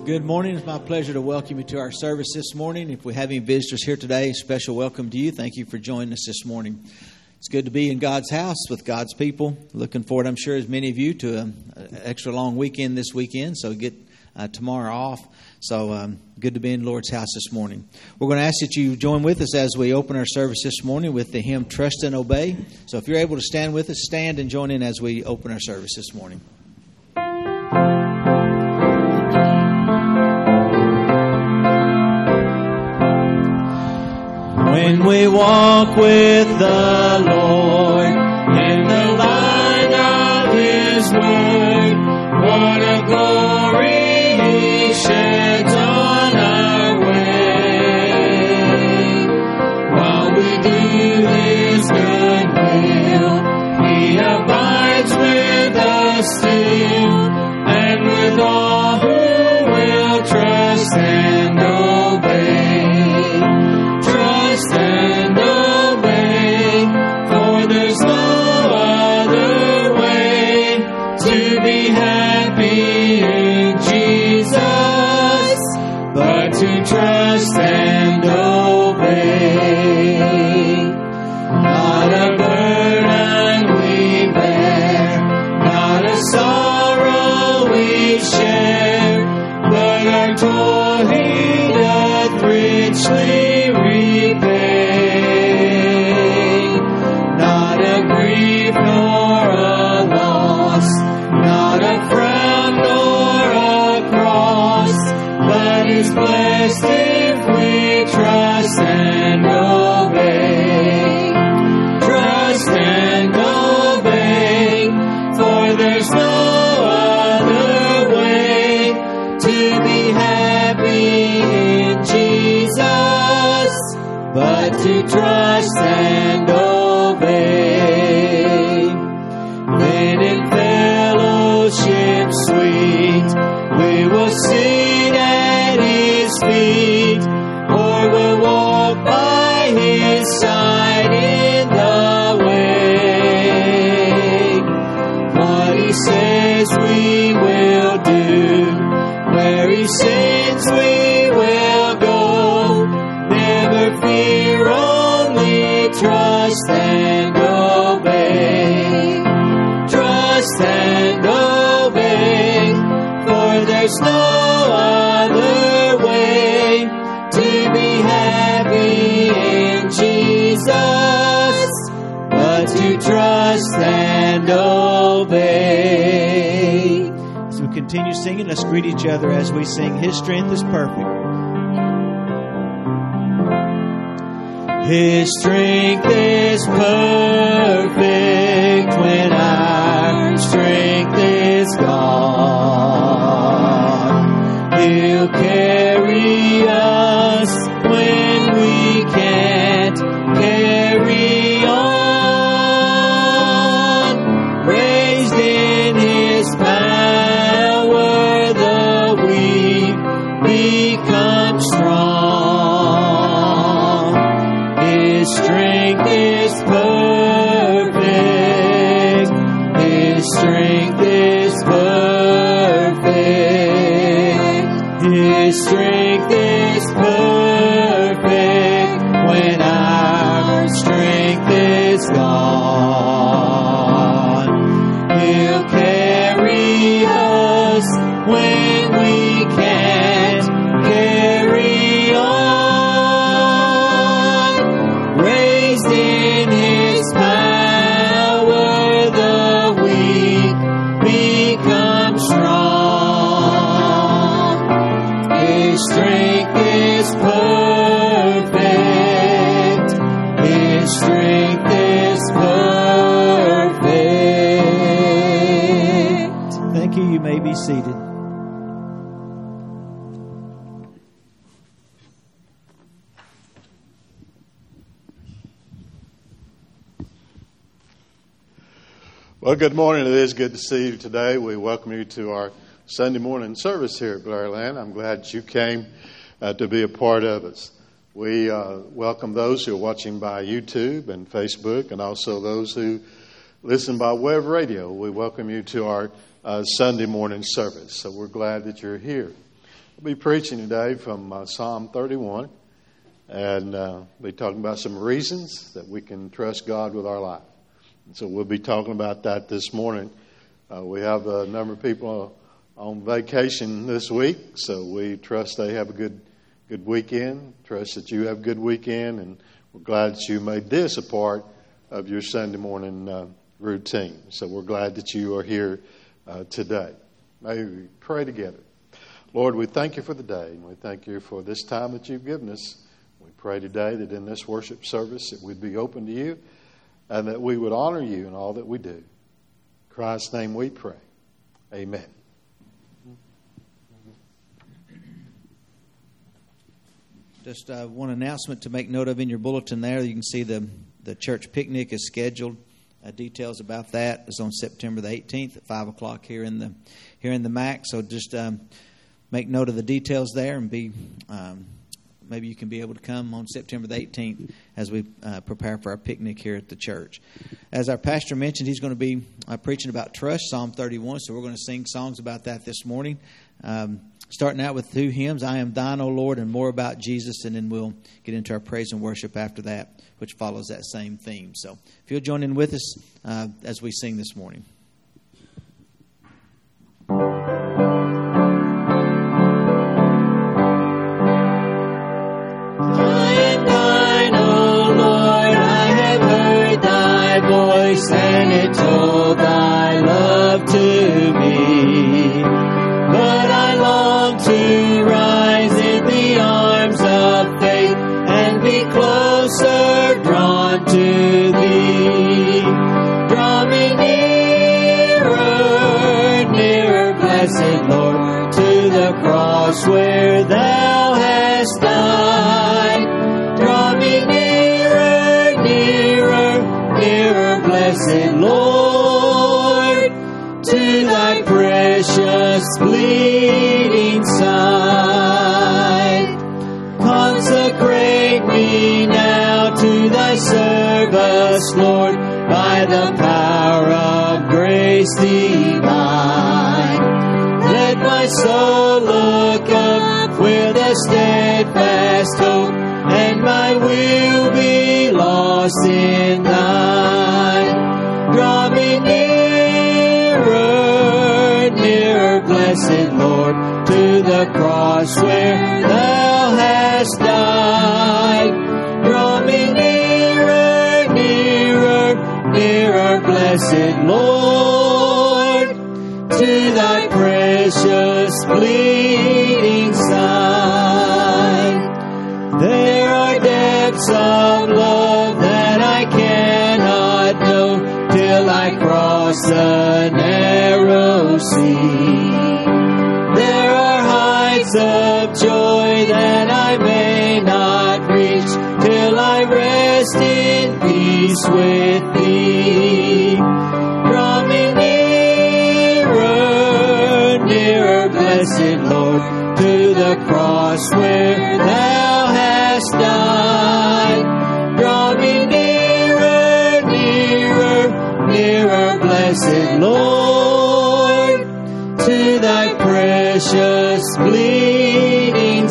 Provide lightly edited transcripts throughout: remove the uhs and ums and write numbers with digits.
Good morning. It's my pleasure to welcome you to our service this morning. If we have any visitors here today, special welcome to you. Thank you for joining us this morning. It's good to be in God's house with God's people. Looking forward, I'm sure, as many of you, to an extra long weekend this weekend, so get tomorrow off. So good to be in the Lord's house this morning. We're going to ask that you join with us as we open our service this morning with the hymn Trust and Obey. So if you're able to stand with us, stand and join in as we open our service this morning. When we walk with the Lord in the light of His Word, what a glory He sheds on our way. While we do His good will, He abides with us still, and with all who will trust and obey. And obey, for there's no other way to be happy in Jesus but to trust and obey. Not a burden we bear, not a sorrow we share, but our toil He doth richly repay. Not a grief nor a loss, not a frown nor a cross, but is blessed if we trust and obey. Trust and obey, for there's no other way to be happy in Jesus but to trust and obey. Then in fellowship sweet we will sit at His feet, or we'll walk by His side in the way. What He says we will do, where He sends we will go. Never fear, only trust and obey. Trust and obey, for there's no other way to be happy in Jesus but to trust and obey. As we continue singing, let's greet each other as we sing His strength is perfect. His strength is perfect when our strength is gone. He'll carry us when we can't carry on. Raised in His power, the weak become strong. His strength is perfect. His strength is perfect. His strength is perfect when our strength is gone. He'll carry us when we can't carry on. Raised in His power, the weak become strong. His strength is perfect. His strength is perfect. Thank you. You may be seated. Well, good morning. It is good to see you today. We welcome you to our Sunday morning service here at Glory Land. I'm glad you came to be a part of us. We welcome those who are watching by YouTube and Facebook, and also those who listen by way of radio. We welcome you to our Sunday morning service. So we're glad that you're here. I'll be preaching today from Psalm 31, and we'll be talking about some reasons that we can trust God with our life. And so we'll be talking about that this morning. We have a number of people on vacation this week, so we trust they have a good weekend. Trust that you have a good weekend, and we're glad that you made this a part of your Sunday morning routine. So we're glad that you are here today. May we pray together. Lord, we thank you for the day, and we thank you for this time that you've given us. We pray today that in this worship service that we'd be open to you and that we would honor you in all that we do. In Christ's name we pray. Amen. Just one announcement to make note of in your bulletin there. You can see the church picnic is scheduled. Details about that is on September the 18th at 5 o'clock here in the MAC. So just make note of the details there, and maybe you can be able to come on September the 18th as we prepare for our picnic here at the church. As our pastor mentioned, he's going to be preaching about trust, Psalm 31. So we're going to sing songs about that this morning. Starting out with 2 hymns, I Am Thine, O Lord, and more about Jesus, and then we'll get into our praise and worship after that, which follows that same theme. So if you'll join in with us as we sing this morning. And it told thy love to me, but I long to rise in the arms of faith and be closer drawn to thee. Draw me nearer, nearer, blessed Lord, to the cross where thou hast died. Draw me nearer, nearer, nearer, blessed Lord, to thy precious bleeding side. Consecrate me now to thy service, Lord, by the power of grace divine. Let my soul look up with a steadfast hope, and my will be lost in thine. Draw me nearer, nearer, blessed Lord, to the cross where thou hast died. Draw me nearer, nearer, nearer, blessed Lord, to thy precious bleeding side. There are depths of love that I cannot know till I cross the narrow sea. There are heights of joy that I may not reach till I rest in peace with thee. Draw me nearer, nearer, blessed Lord, to the cross where thou hast died. Draw me nearer, nearer, nearer, blessed Lord, to thy precious bleeding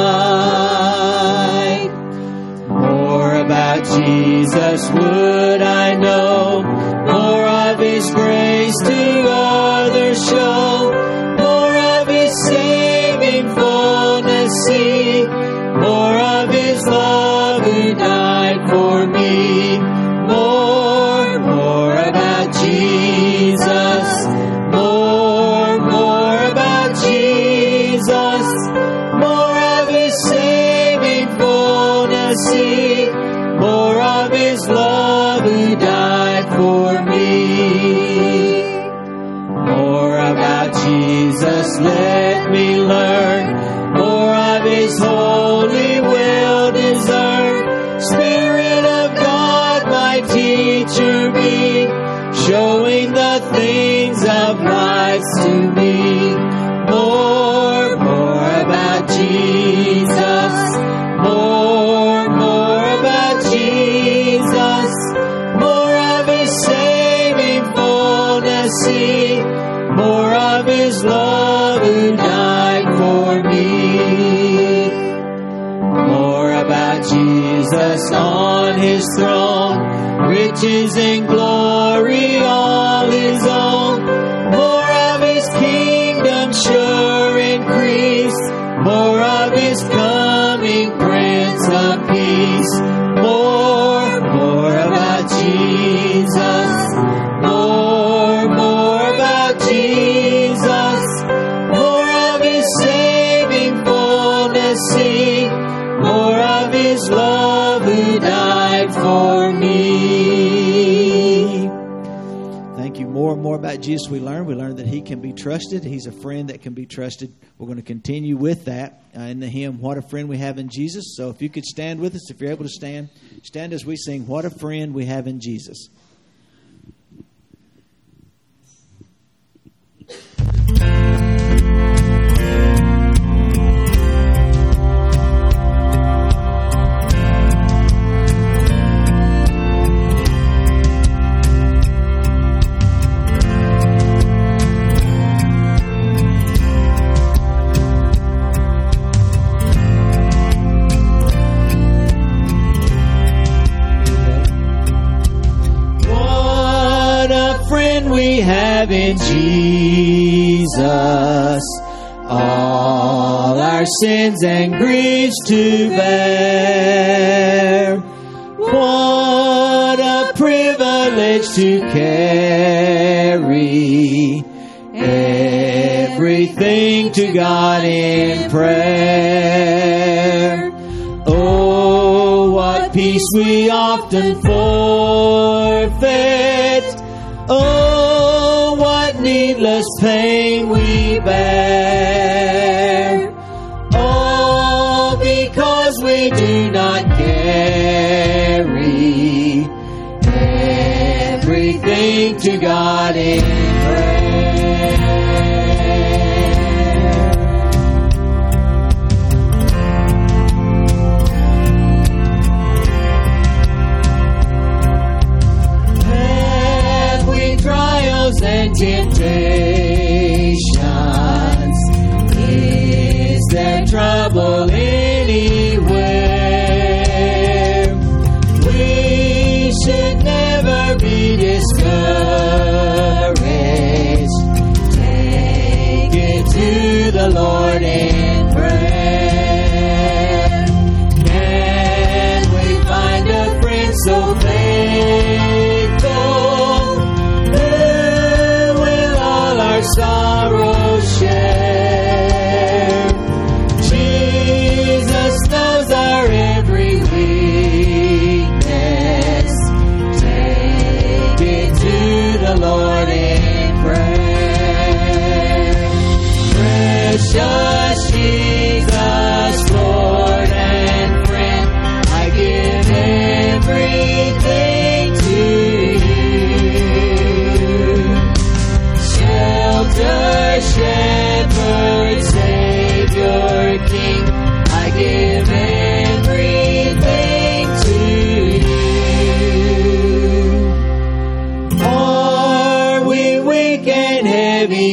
side. More about Jesus would I know, more of his grace to others show, more of his saving fullness see, more of his love who died for me. More about Jesus, more about Jesus, more of his saving fullness see, more of his love who died for me. More about Jesus, let me learn, more of his holy will discern. Spirit of God, my teacher be, showing the things of life to me. More about Jesus, more about Jesus, more of his saving fullness see, more of his love who died for me. Jesus on His throne, riches and glory all His own. More of His kingdom sure increase, more of His coming Prince of Peace. More about Jesus, more about Jesus, more of His saving fullness sing, more of His love who died for me. Thank you. More and more about Jesus we learned that He can be trusted. He's a friend that can be trusted. We're going to continue with that in the hymn, What a Friend We Have in Jesus. So if you could stand with us, if you're able to stand as we sing, What a Friend We Have in Jesus. We have in Jesus all our sins and griefs to bear. What a privilege to carry everything to God in prayer. Oh, what peace we often forfeit. Oh, what needless pain we bear. All because we do not carry everything to God in prayer. Trials and temptations, is there trouble anywhere? We should never be discouraged. Take it to the Lord in prayer. Can we find a friend so faithful, sorrow share? Jesus knows our every weakness. Take it to the Lord in prayer. Precious Jesus, Lord and friend, I give everything to Shepherd, Savior, King, I give everything to you. Are we weak and heavy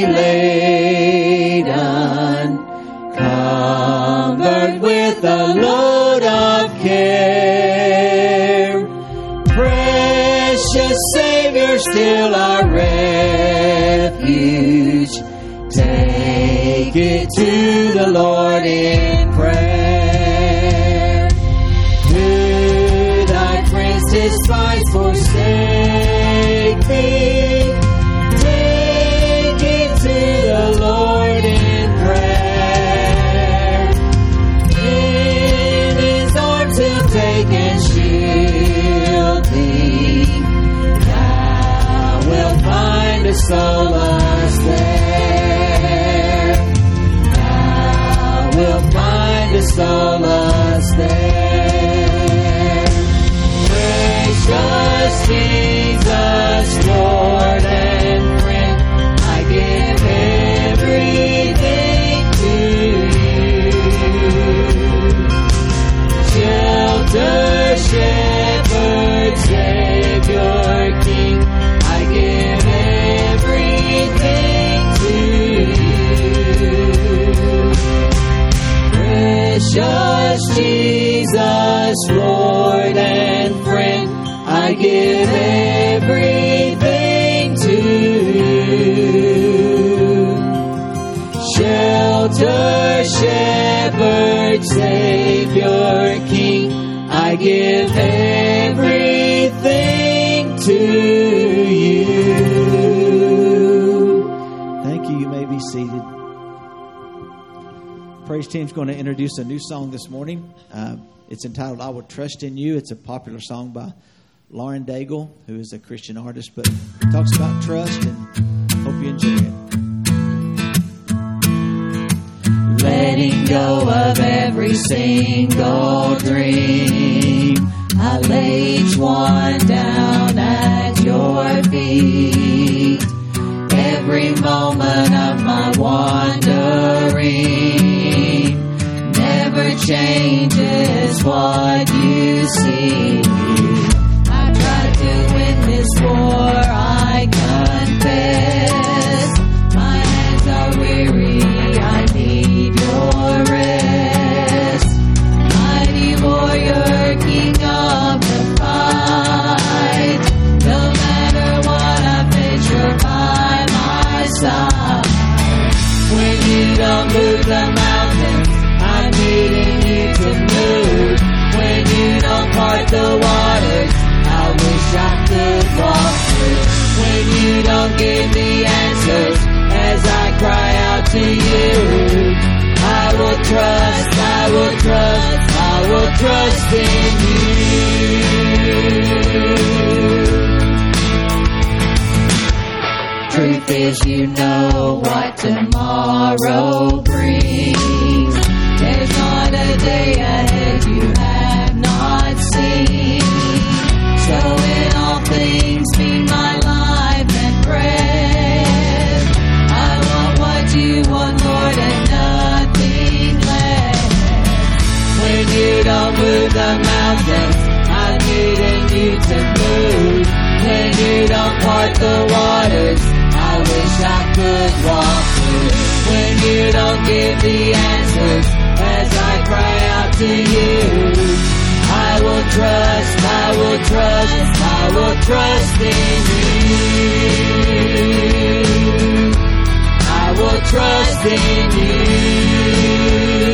laden, covered with a load of care? Precious Savior, still our refuge. Take it to the Lord in prayer. Do thy friends despise, forsake thee? Take it to the Lord in prayer. In His arms He'll take and shield thee. Thou wilt find a solace there. We'll find a solace there. Precious Jesus, Lord and friend, I give everything to you. Shelter, Shepherd, Savior, King, I give everything to you. Precious Jesus, Lord Savior, King, I give everything to you. Thank you. You may be seated. Praise team's going to introduce a new song this morning. It's entitled "I Will Trust in You." It's a popular song by Lauren Daigle, who is a Christian artist, but it talks about trust, and hope you enjoy it. Letting go of every single dream, I lay each one down at your feet. Every moment of my wandering never changes what you see. I tried to win this war, I confess. My hands are weary, I need your rest. Mighty warrior, king of the fight. No matter what I face, you're by my side. When you don't move the mountains, I'm needing you to move. When you don't part the waters, I wish I could walk through. When you don't give the answers, as I cry out to you, I will trust, I will trust, I will trust in you. Truth is, you know what tomorrow brings. There's not a day ahead you have not seen. So in all things be my life and breath. I want what you want, Lord, and nothing less. When you don't move the mountains, I'm needing you to move. When you don't part the waters, I wish I could walk through. When you don't give the answers, as I cry out to you, I will trust, I will trust, I will trust in you. I will trust in you.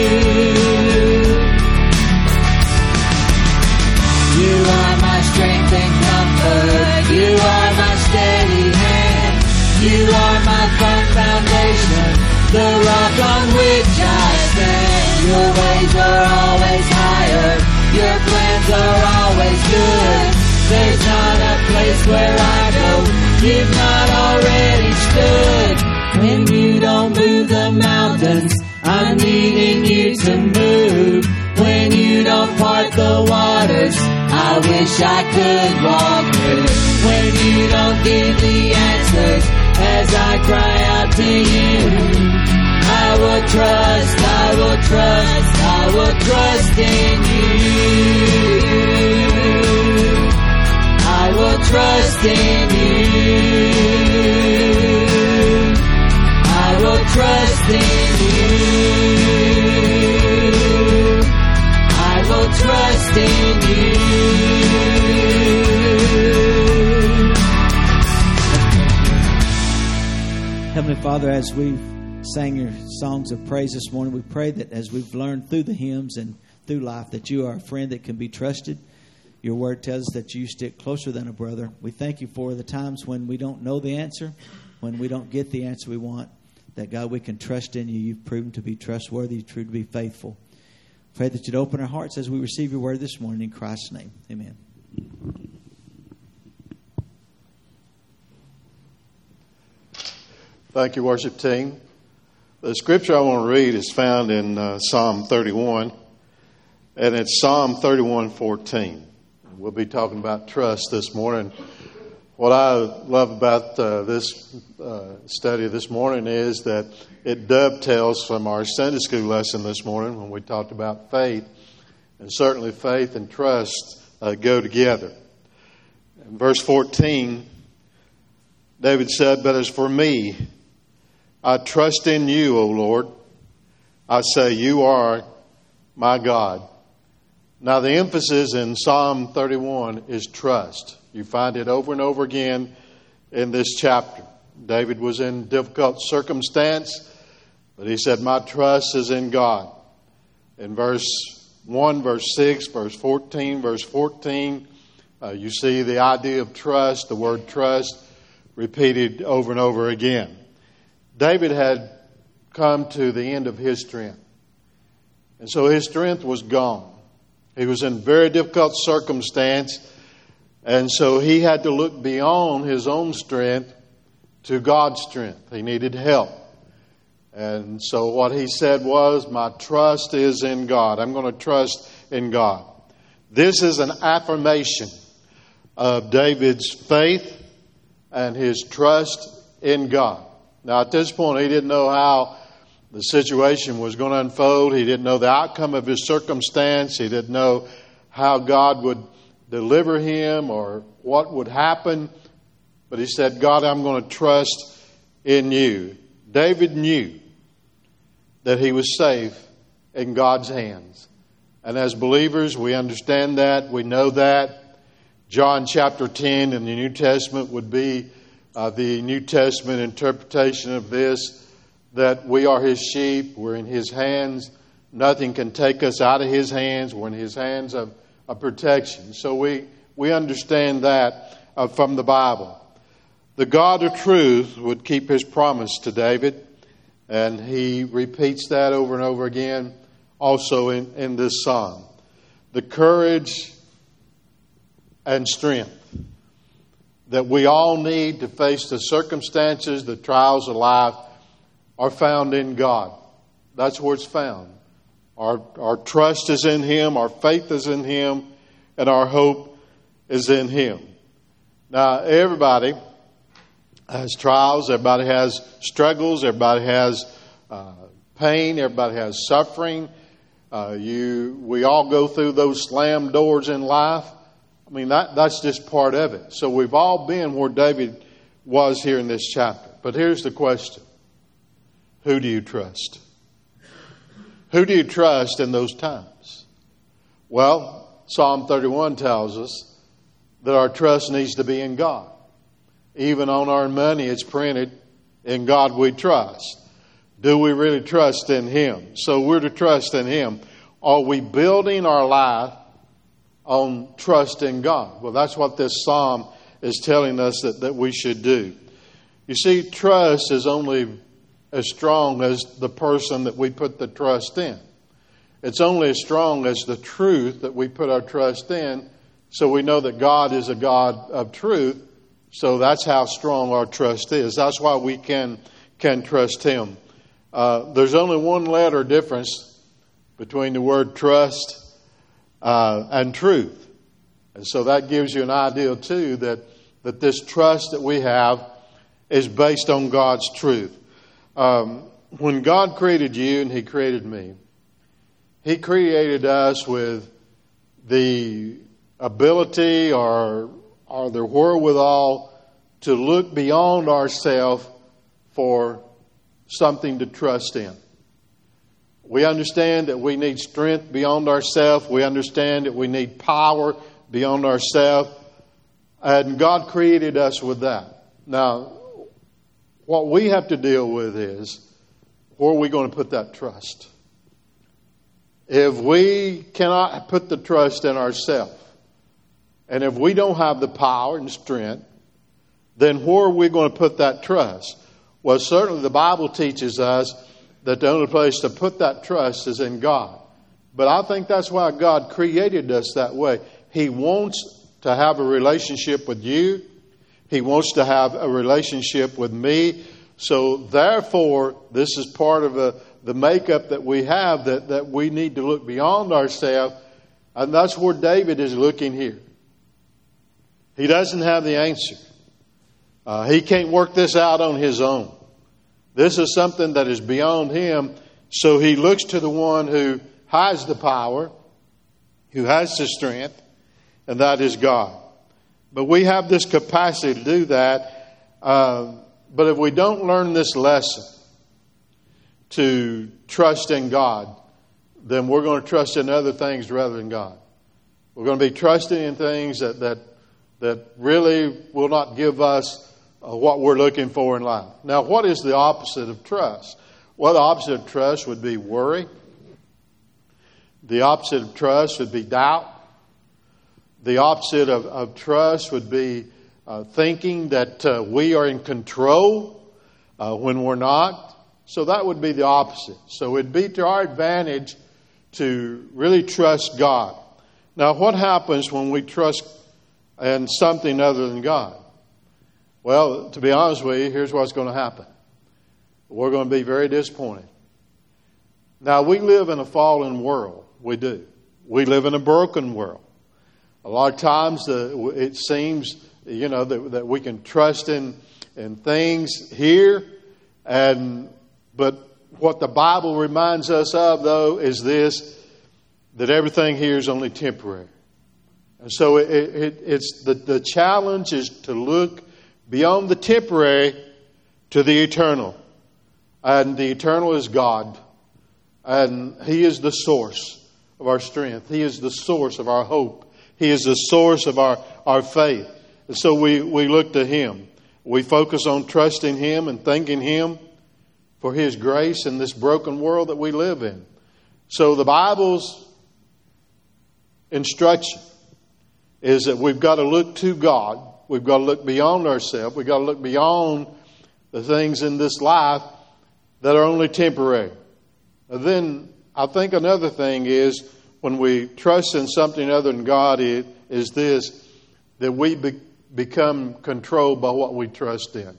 You are my strength and comfort. You are my steady hand. You are my firm foundation, the rock on which I stand. Your ways are always higher. Your plans are always good. There's not a place where I go you've not already stood. When you don't move the mountains, I'm needing you to move. When you don't part the waters, I wish I could walk through. When you don't give the answers, as I cry out to you, I will trust, I will trust, I will trust in you. I will trust in you. I will trust in you. I will trust in you. Heavenly Father, as we sang your songs of praise this morning, we pray that as we've learned through the hymns and through life that you are a friend that can be trusted. Your word tells us that you stick closer than a brother. We thank you for the times when we don't know the answer, when we don't get the answer we want, that God, we can trust in you. You've proven to be trustworthy, true to be faithful. Pray that you'd open our hearts as we receive your word this morning in Christ's name. Amen. Thank you, worship team. The scripture I want to read is found in Psalm 31, and it's Psalm 31:14. We'll be talking about trust this morning. What I love about this study this morning is that it dovetails from our Sunday school lesson this morning when we talked about faith, and certainly faith and trust go together. In verse 14, David said, "But as for me, I trust in you, O Lord. I say, you are my God." Now, the emphasis in Psalm 31 is trust. You find it over and over again in this chapter. David was in difficult circumstance, but he said, my trust is in God. In verse 1, verse 6, verse 14, you see the idea of trust, the word trust, repeated over and over again. David had come to the end of his strength. And so his strength was gone. He was in very difficult circumstance. And so he had to look beyond his own strength to God's strength. He needed help. And so what he said was, my trust is in God. I'm going to trust in God. This is an affirmation of David's faith and his trust in God. Now, at this point, he didn't know how the situation was going to unfold. He didn't know the outcome of his circumstance. He didn't know how God would deliver him or what would happen. But he said, God, I'm going to trust in you. David knew that he was safe in God's hands. And as believers, we understand that. We know that. John chapter 10 in the New Testament would be the New Testament interpretation of this, that we are His sheep, we're in His hands, nothing can take us out of His hands, we're in His hands of protection. So we understand that from the Bible. The God of truth would keep His promise to David, and he repeats that over and over again also in this psalm. The courage and strength that we all need to face the circumstances, the trials of life, are found in God. That's where it's found. Our trust is in Him, our faith is in Him, and our hope is in Him. Now, everybody has trials, everybody has struggles, everybody has pain, everybody has suffering. We all go through those slam doors in life. I mean, that's just part of it. So we've all been where David was here in this chapter. But here's the question. Who do you trust? Who do you trust in those times? Well, Psalm 31 tells us that our trust needs to be in God. Even on our money, it's printed, in God we trust. Do we really trust in Him? So we're to trust in Him. Are we building our life on trust in God? Well, that's what this psalm is telling us that we should do. You see, trust is only as strong as the person that we put the trust in. It's only as strong as the truth that we put our trust in. So we know that God is a God of truth. So that's how strong our trust is. That's why we can trust Him. There's only one letter difference between the word trust and truth. And so that gives you an idea, too, that this trust that we have is based on God's truth. When God created you and He created me, He created us with the ability or the wherewithal to look beyond ourselves for something to trust in. We understand that we need strength beyond ourselves. We understand that we need power beyond ourselves. And God created us with that. Now, what we have to deal with is, where are we going to put that trust? If we cannot put the trust in ourselves, and if we don't have the power and strength, then where are we going to put that trust? Well, certainly the Bible teaches us that the only place to put that trust is in God. But I think that's why God created us that way. He wants to have a relationship with you. He wants to have a relationship with me. So therefore, this is part of the makeup that we have, that we need to look beyond ourselves. And that's where David is looking here. He doesn't have the answer. He can't work this out on his own. This is something that is beyond him. So he looks to the one who has the power, who has the strength, and that is God. But we have this capacity to do that. But if we don't learn this lesson to trust in God, then we're going to trust in other things rather than God. We're going to be trusting in things that really will not give us what we're looking for in life. Now, what is the opposite of trust? Well, the opposite of trust would be worry. The opposite of trust would be doubt. The opposite of trust would be thinking that we are in control when we're not. So that would be the opposite. So it'd be to our advantage to really trust God. Now, what happens when we trust in something other than God? Well, to be honest with you, here's what's going to happen. We're going to be very disappointed. Now, we live in a fallen world. We do. We live in a broken world. A lot of times it seems, that we can trust in things here. But what the Bible reminds us of, though, is this, that everything here is only temporary. And so it's the challenge is to look beyond the temporary to the eternal. And the eternal is God. And He is the source of our strength. He is the source of our hope. He is the source of our faith. And so we look to Him. We focus on trusting Him and thanking Him for His grace in this broken world that we live in. So the Bible's instruction is that we've got to look to God. We've got to look beyond ourselves. We've got to look beyond the things in this life that are only temporary. And then I think another thing is when we trust in something other than God is this, that we become controlled by what we trust in.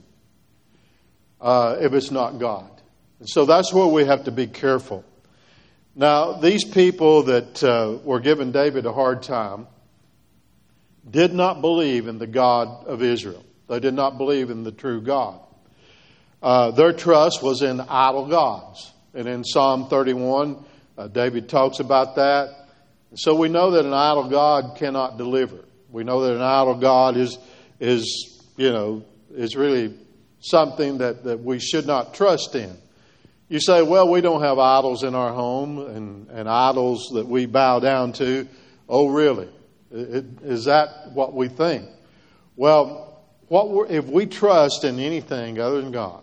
If it's not God. And so that's where we have to be careful. Now, these people that were giving David a hard time did not believe in the God of Israel. They did not believe in the true God. Their trust was in idol gods. And in Psalm 31, David talks about that. So we know that an idol God cannot deliver. We know that an idol God is really something that we should not trust in. You say, well, we don't have idols in our home and idols that we bow down to. Oh, really? Is that what we think? Well, if we trust in anything other than God,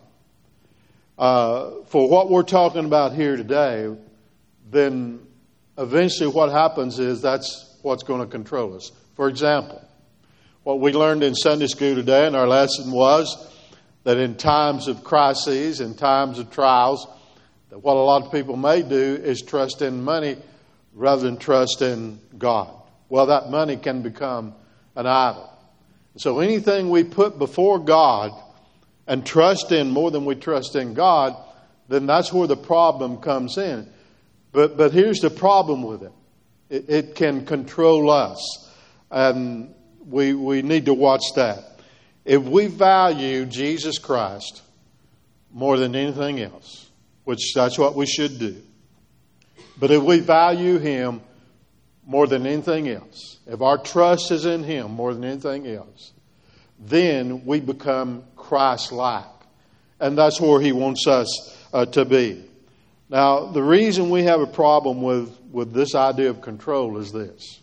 for what we're talking about here today, then eventually what happens is that's what's going to control us. For example, what we learned in Sunday school today in our lesson was that in times of crises, in times of trials, that what a lot of people may do is trust in money rather than trust in God. Well, that money can become an idol. So anything we put before God and trust in more than we trust in God, then that's where the problem comes in. But here's the problem with it. It can control us. And we need to watch that. If we value Jesus Christ more than anything else, which that's what we should do. But if we value Him more than anything else, if our trust is in Him more than anything else, then we become Christ-like. And that's where He wants us to be. Now, the reason we have a problem with this idea of control is this.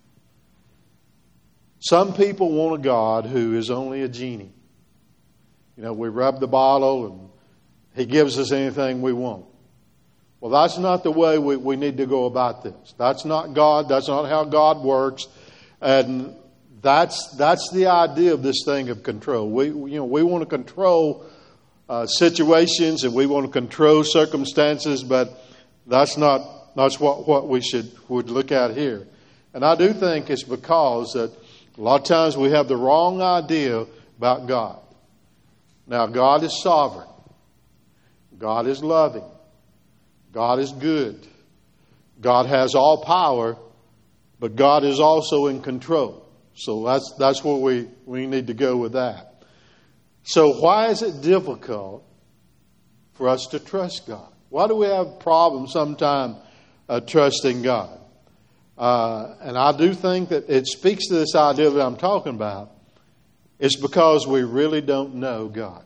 Some people want a God who is only a genie. We rub the bottle and He gives us anything we want. Well, that's not the way we need to go about this. That's not God. That's not how God works. And that's the idea of this thing of control. We want to control situations and we want to control circumstances, but that's what we would look at here. And I do think it's because that a lot of times we have the wrong idea about God. Now, God is sovereign. God is loving. God is good. God has all power, but God is also in control. So that's where we need to go with that. So why is it difficult for us to trust God? Why do we have problems sometimes trusting God? And I do think that it speaks to this idea that I'm talking about. It's because we really don't know God.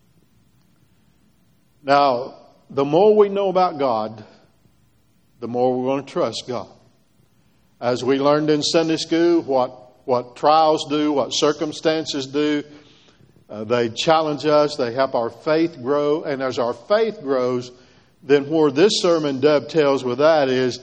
Now, the more we know about God, the more we're going to trust God. As we learned in Sunday school, what trials do, what circumstances do, they challenge us, they help our faith grow. And as our faith grows, then where this sermon dovetails with that is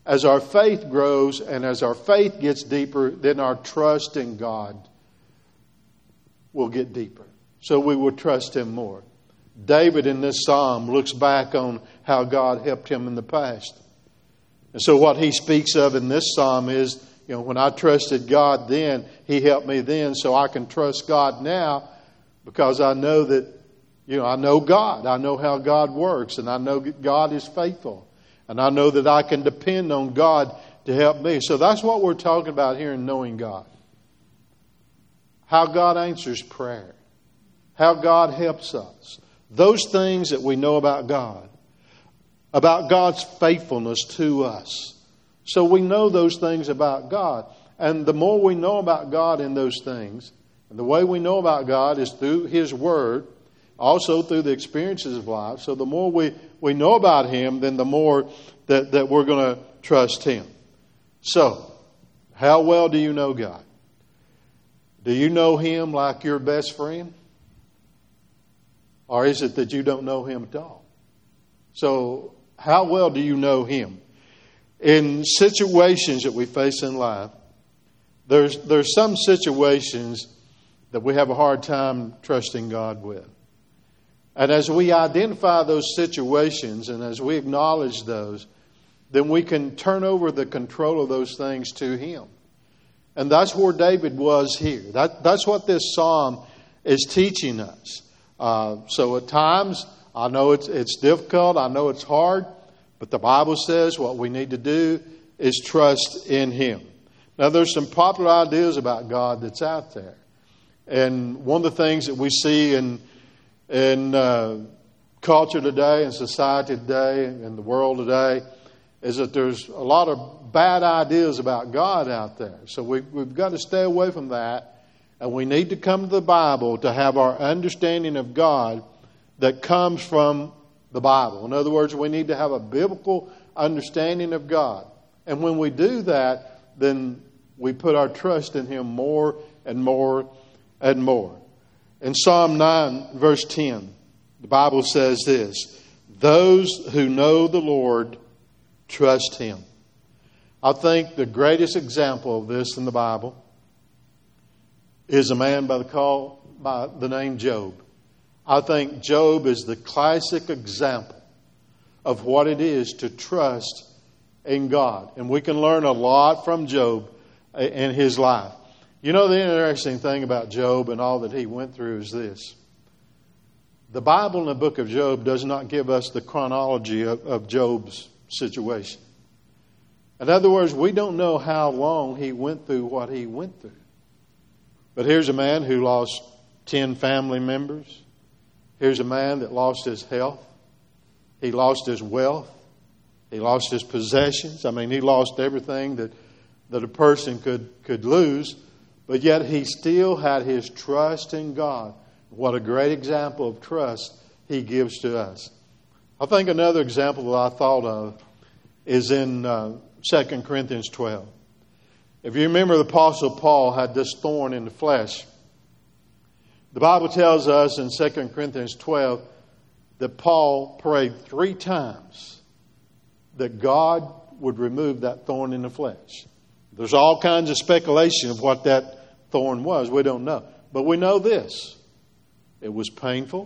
as our faith grows and as our faith gets deeper, then our trust in God will get deeper. So we will trust Him more. David in this psalm looks back on how God helped him in the past. And so what he speaks of in this psalm is, when I trusted God then, He helped me then, so I can trust God now because I know that, I know God. I know how God works, and I know God is faithful. And I know that I can depend on God to help me. So that's what we're talking about here in knowing God. How God answers prayer. How God helps us. Those things that we know about God. About God's faithfulness to us. So we know those things about God. And the more we know about God in those things, and the way we know about God is through His Word, also through the experiences of life. So the more we know about Him, then the more that we're going to trust Him. So, how well do you know God? Do you know Him like your best friend? Or is it that you don't know Him at all? So, how well do you know Him? In situations that we face in life, there's some situations that we have a hard time trusting God with. And as we identify those situations and as we acknowledge those, then we can turn over the control of those things to Him. And that's where David was here. That's what this psalm is teaching us. So at times, I know it's difficult, I know it's hard, but the Bible says what we need to do is trust in Him. Now there's some popular ideas about God that's out there. And one of the things that we see in culture today and society today and the world today is that there's a lot of bad ideas about God out there. So we've got to stay away from that. And we need to come to the Bible to have our understanding of God that comes from the Bible. In other words, we need to have a biblical understanding of God. And when we do that, then we put our trust in Him more and more and more. In Psalm 9, verse 10, the Bible says this: those who know the Lord trust Him. I think the greatest example of this in the Bible is a man by the name Job. I think Job is the classic example of what it is to trust in God. And we can learn a lot from Job in his life. The interesting thing about Job and all that he went through is this. The Bible in the book of Job does not give us the chronology of Job's situation. In other words, we don't know how long he went through what he went through. But here's a man who lost 10 family members. Here's a man that lost his health. He lost his wealth. He lost his possessions. He lost everything that a person could lose. But yet he still had his trust in God. What a great example of trust he gives to us. I think another example that I thought of is in 2 Corinthians 12. If you remember, the Apostle Paul had this thorn in the flesh. The Bible tells us in 2 Corinthians 12 that Paul prayed 3 times that God would remove that thorn in the flesh. There's all kinds of speculation of what that thorn was. We don't know. But we know this. It was painful.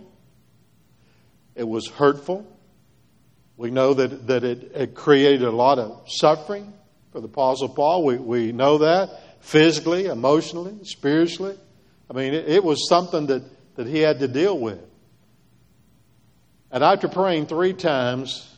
It was hurtful. We know that it created a lot of suffering for the Apostle Paul. We know that physically, emotionally, spiritually. It was something that he had to deal with. And after praying 3 times,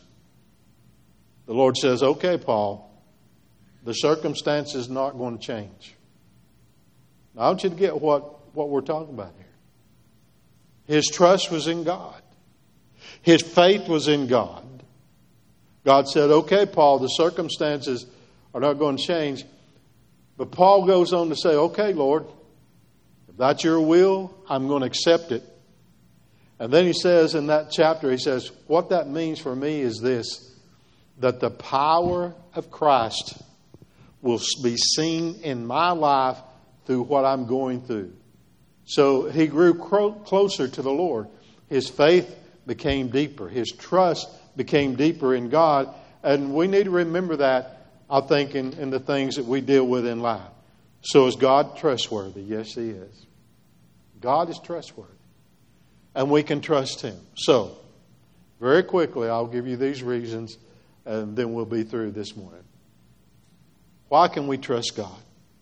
the Lord says, okay, Paul, the circumstance is not going to change. Now, I want you to get what we're talking about here. His trust was in God. His faith was in God. God said, okay, Paul, the circumstances are not going to change. But Paul goes on to say, okay, Lord, if that's your will, I'm going to accept it. And then he says in that chapter, he says, what that means for me is this, that the power of Christ will be seen in my life through what I'm going through. So he grew closer to the Lord. His faith became deeper. His trust became deeper in God. And we need to remember that I think, in the things that we deal with in life. So is God trustworthy? Yes, He is. God is trustworthy. And we can trust Him. So, very quickly, I'll give you these reasons, and then we'll be through this morning. Why can we trust God?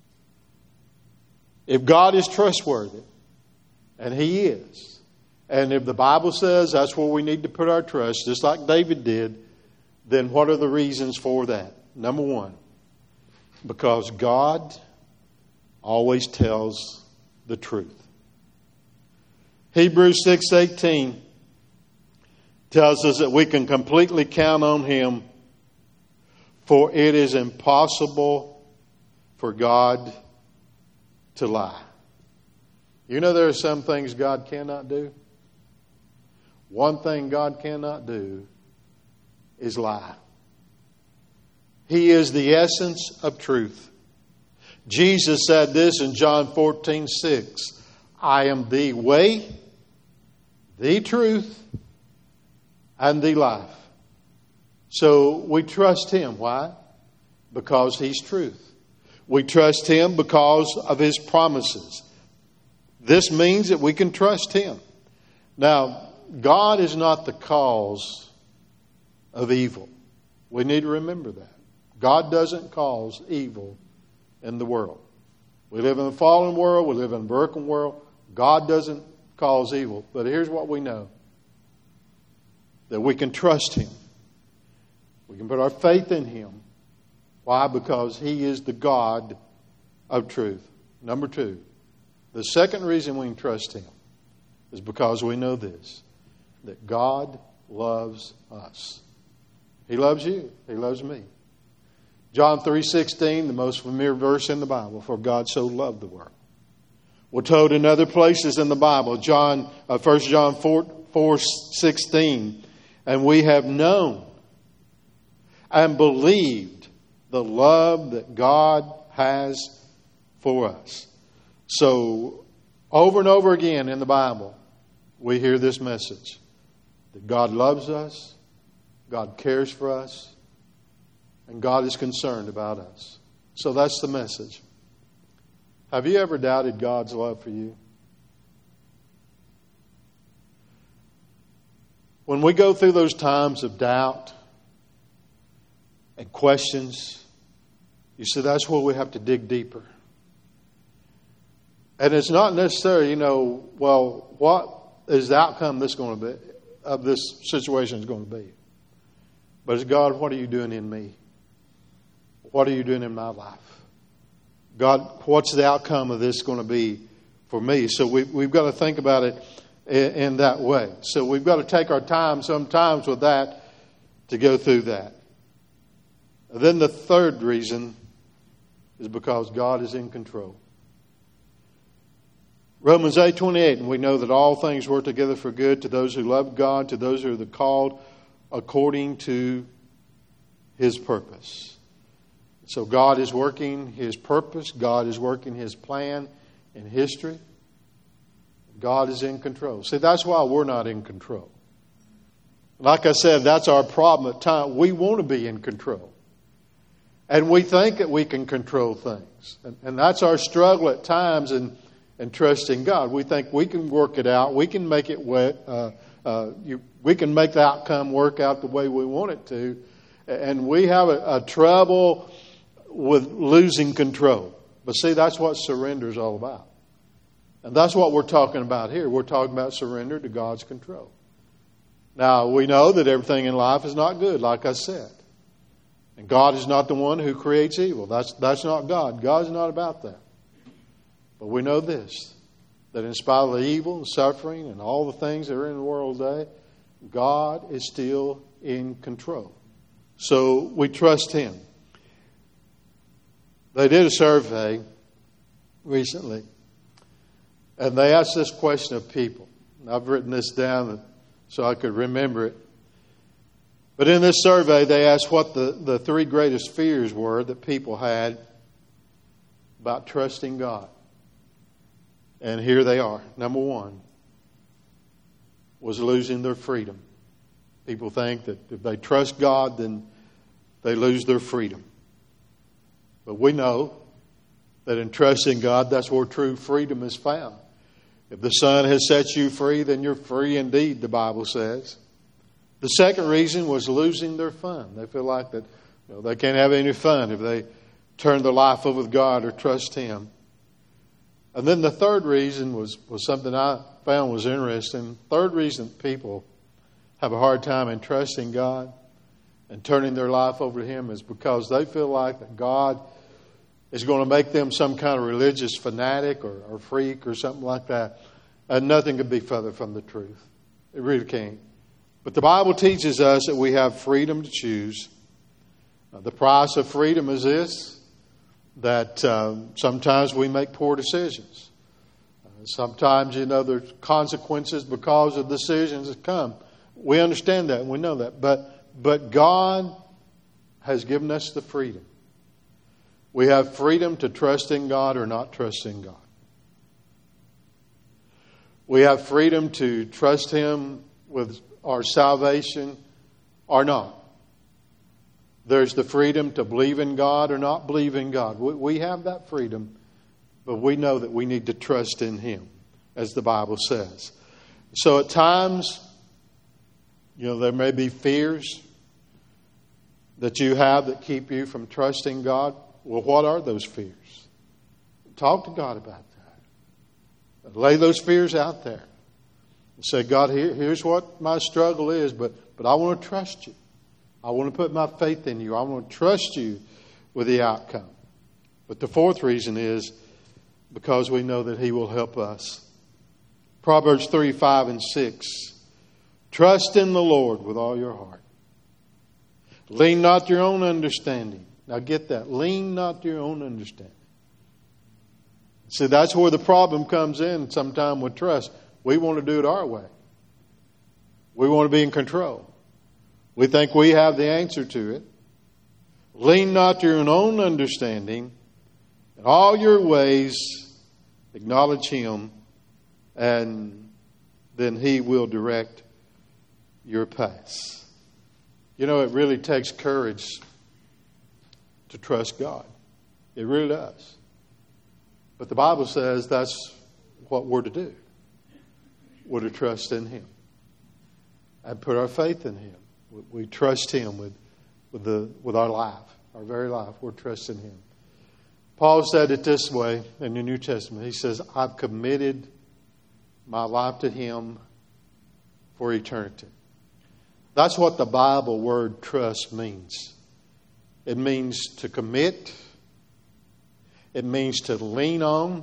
If God is trustworthy, and He is, and if the Bible says that's where we need to put our trust, just like David did, then what are the reasons for that? Number one, because God always tells the truth. Hebrews 6:18 tells us that we can completely count on Him, for it is impossible for God to lie. You know there are some things God cannot do? One thing God cannot do is lie. He is the essence of truth. Jesus said this in John 14:6. I am the way, the truth, and the life. So we trust Him. Why? Because He's truth. We trust Him because of His promises. This means that we can trust Him. Now, God is not the cause of evil. We need to remember that. God doesn't cause evil in the world. We live in a fallen world. We live in a broken world. God doesn't cause evil. But here's what we know. That we can trust Him. We can put our faith in Him. Why? Because He is the God of truth. Number two, the second reason we can trust Him is because we know this. That God loves us. He loves you. He loves me. John 3:16, the most familiar verse in the Bible, for God so loved the world. We're told in other places in the Bible, 1 John 4:16, and we have known and believed the love that God has for us. So, over and over again in the Bible, we hear this message. That God loves us, God cares for us, and God is concerned about us. So that's the message. Have you ever doubted God's love for you? When we go through those times of doubt and questions, you see, that's where we have to dig deeper. And it's not necessarily, well, what is the outcome of this situation is going to be? But it's, God, what are you doing in me? What are you doing in my life? God, what's the outcome of this going to be for me? So we've got to think about it in that way. So we've got to take our time sometimes with that to go through that. And then the third reason is because God is in control. Romans 8:28, and we know that all things work together for good to those who love God, to those who are called according to His purpose. So God is working His purpose. God is working His plan in history. God is in control. See, that's why we're not in control. Like I said, that's our problem at times. We want to be in control. And we think that we can control things. And that's our struggle at times in trusting God. We think we can work it out. We can make it we can make the outcome work out the way we want it to. And we have a trouble with losing control. But see, that's what surrender is all about. And that's what we're talking about here. We're talking about surrender to God's control. Now, we know that everything in life is not good, like I said. And God is not the one who creates evil. That's not God. God's not about that. But we know this, that in spite of the evil and suffering and all the things that are in the world today, God is still in control. So we trust Him. They did a survey recently, and they asked this question of people. I've written this down so I could remember it. But in this survey, they asked what the three greatest fears were that people had about trusting God. And here they are. Number one was losing their freedom. People think that if they trust God, then they lose their freedom. But we know that in trusting God, that's where true freedom is found. If the Son has set you free, then you're free indeed, the Bible says. The second reason was losing their fun. They feel like that they can't have any fun if they turn their life over to God or trust Him. And then the third reason was something I found was interesting. Third reason people have a hard time in trusting God and turning their life over to Him is because they feel like that God is going to make them some kind of religious fanatic or freak or something like that. And nothing could be further from the truth. It really can't. But the Bible teaches us that we have freedom to choose. The price of freedom is this, that sometimes we make poor decisions. Sometimes, there's consequences because of decisions that come. We understand that and we know that. But God has given us the freedom. We have freedom to trust in God or not trust in God. We have freedom to trust Him with our salvation or not. There's the freedom to believe in God or not believe in God. We have that freedom, but we know that we need to trust in Him, as the Bible says. So at times, there may be fears that you have that keep you from trusting God. Well, what are those fears? Talk to God about that. Lay those fears out there. And say, God, here's what my struggle is, but I want to trust you. I want to put my faith in you. I want to trust you with the outcome. But the fourth reason is because we know that He will help us. Proverbs 3, 5, and 6. Trust in the Lord with all your heart. Lean not to your own understanding. Now get that. Lean not to your own understanding. See, that's where the problem comes in sometime with trust. We want to do it our way. We want to be in control. We think we have the answer to it. Lean not to your own understanding. In all your ways, acknowledge Him, and then He will direct your paths. It really takes courage to trust God. It really does. But the Bible says that's what we're to do. We're to trust in Him and put our faith in Him. We trust Him with our life, our very life. We're trusting Him. Paul said it this way in the New Testament. He says, I've committed my life to Him for eternity. That's what the Bible word trust means. It means to commit. It means to lean on.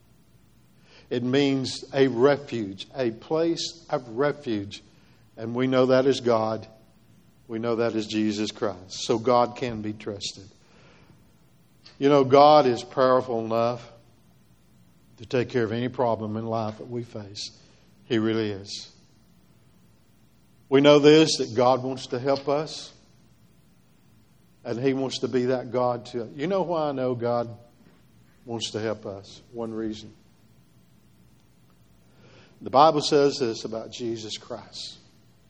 It means a refuge, a place of refuge. And we know that is God. We know that is Jesus Christ. So God can be trusted. God is powerful enough to take care of any problem in life that we face. He really is. We know this, that God wants to help us. And He wants to be that God to. You know why I know God wants to help us? One reason. The Bible says this about Jesus Christ.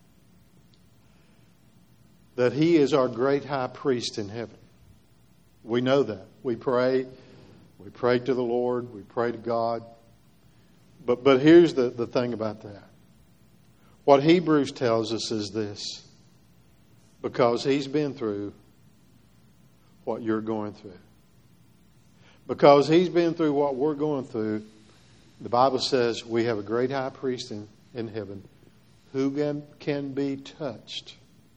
That He is our great high priest in heaven. We know that. We pray to the Lord. We pray to God. But here's the thing about that. What Hebrews tells us is this. Because He's been through what you're going through. Because He's been through what we're going through, the Bible says we have a great high priest in heaven who can be touched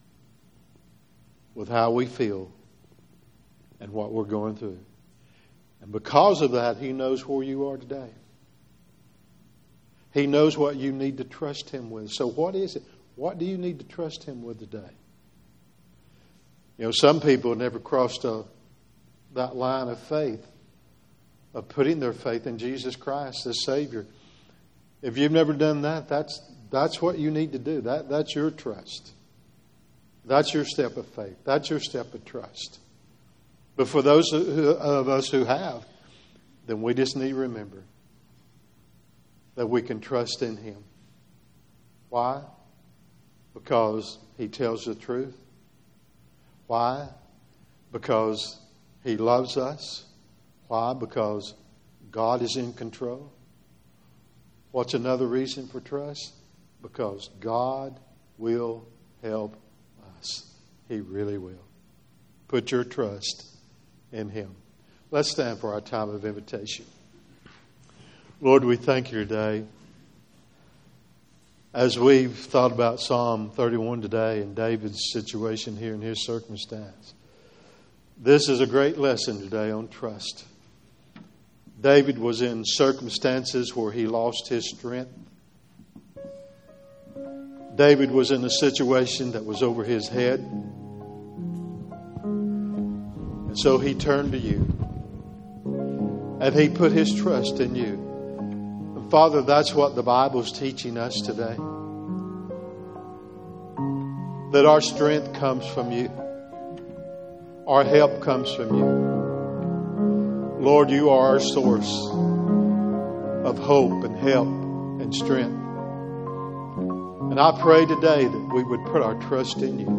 with how we feel and what we're going through. And because of that, He knows where you are today. He knows what you need to trust Him with. So what is it? What do you need to trust Him with today? Some people never crossed that line of faith, of putting their faith in Jesus Christ as Savior. If you've never done that, that's what you need to do. That's your trust. That's your step of faith. That's your step of trust. But for those of us who have, then we just need to remember that we can trust in Him. Why? Because He tells the truth. Why? Because He loves us. Why? Because God is in control. What's another reason for trust? Because God will help us. He really will. Put your trust in Him. Let's stand for our time of invitation. Lord, we thank you today. As we've thought about Psalm 31 today and David's situation here in his circumstance, this is a great lesson today on trust. David was in circumstances where he lost his strength. David was in a situation that was over his head. And so he turned to you. And he put his trust in you. And Father, that's what the Bible's teaching us today. That our strength comes from you. Our help comes from you. Lord, you are our source of hope and help and strength. And I pray today that we would put our trust in you.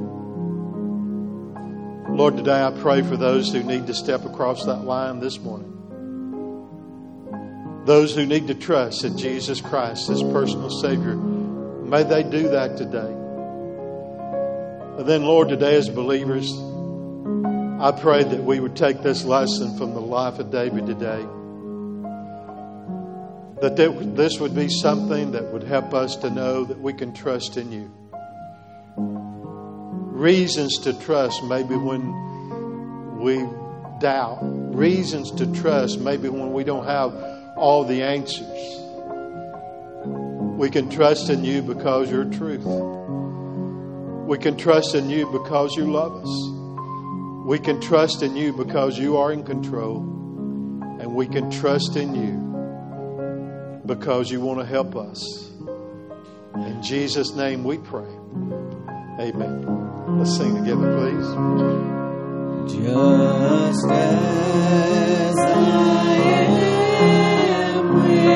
Lord, today I pray for those who need to step across that line this morning. Those who need to trust in Jesus Christ as personal Savior. May they do that today. And then, Lord, today as believers, I pray that we would take this lesson from the life of David today. That this would be something that would help us to know that we can trust in you. Reasons to trust maybe when we doubt. Reasons to trust maybe when we don't have all the answers. We can trust in you because you're truth. We can trust in you because you love us. We can trust in you because you are in control. And we can trust in you because you want to help us. In Jesus' name we pray. Amen. Let's sing together, please. Just as I am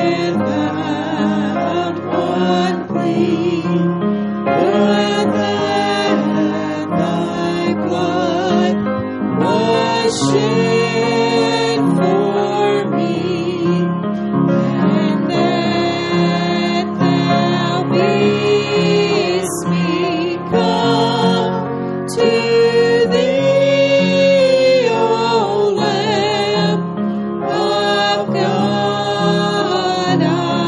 without one plea, but that thy blood was shed for me, and that thou bidst me come to thee, O Lamb of God, I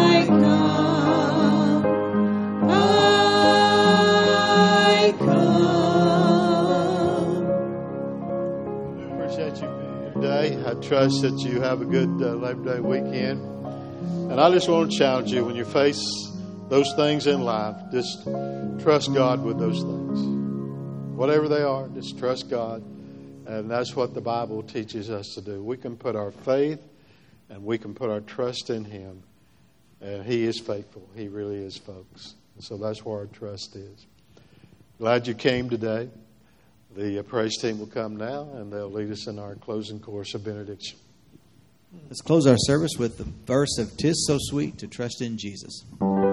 come, I come. Appreciate you being here today. I trust that you have a good Labor Day weekend. And I just want to challenge you when you face those things in life, just trust God with those things. Whatever they are, just trust God. And that's what the Bible teaches us to do. We can put our faith and we can put our trust in Him. And He is faithful. He really is, folks. So that's where our trust is. Glad you came today. The praise team will come now and they'll lead us in our closing course of benediction. Let's close our service with the verse of "'Tis so sweet to trust in Jesus."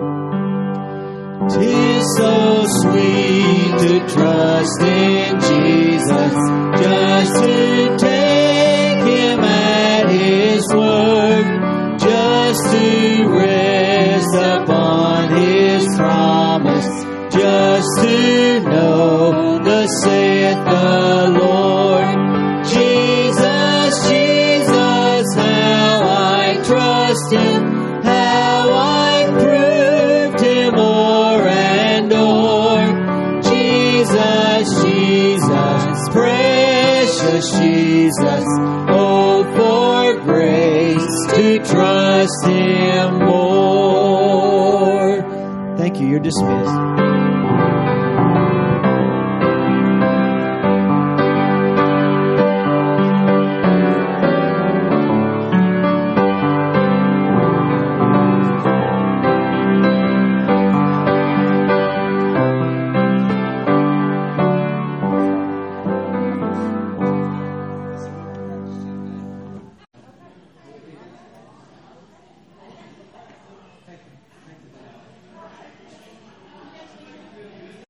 'Tis so sweet to trust in Jesus, just to take Him at His word, just to rest upon His promise, just to know thus saith the Lord. Jesus, Jesus, how I trust Him, how I proved Him o'er and o'er. Jesus, Jesus, precious Jesus, oh, for grace to trust Him more. Thank you. You're dismissed.